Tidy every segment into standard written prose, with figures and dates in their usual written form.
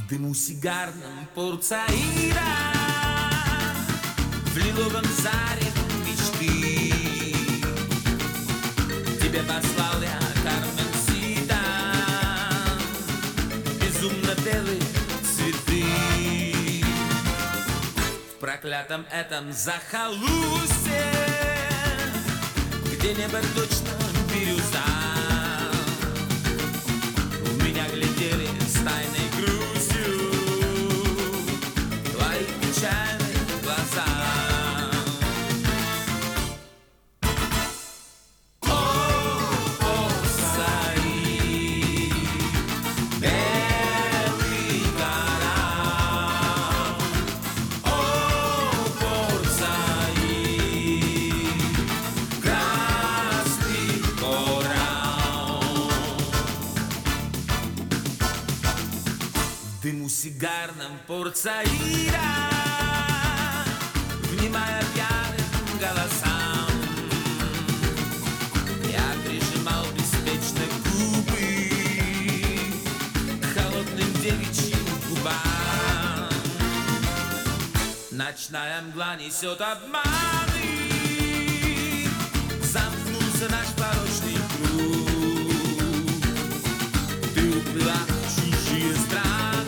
В дыму сигарном Порт-Саида, в лиловом заре мечты тебе послал я Карменсида, безумно белые цветы. В проклятом этом захолустье, где небо точно бирюза, в меня глядели с тайной грустью твои печальные глаза. В дыму сигарном Порт-Саида, внимая пьяным голосам, я прижимал беспечно губы к холодным девичьим губам. Ночная мгла несет обманы, замкнулся наш порочный круг. Ты уплыла в чужие страны,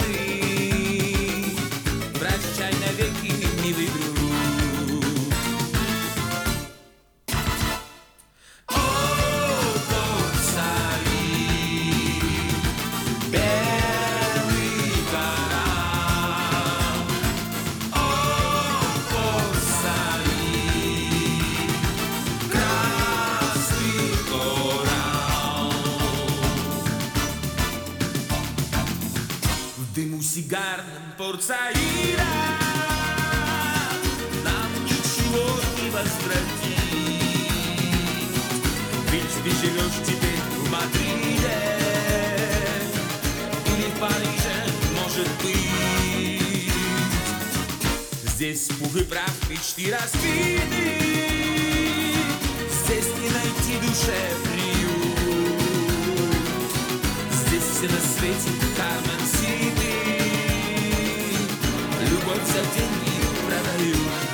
прощай навеки, милый друг. О, Порт-Саид, белый коралл. О, Порт-Саид, красный коралл. В дыму сигарном Порт-Саида нам ничего не возвратить, ведь ты живешь теперь в Мадриде или в Париже, может быть. Здесь пух и прах, мечты разбиты, здесь не найти душе приют. Здесь все на свете Карменсиды, любовь за деньги продают.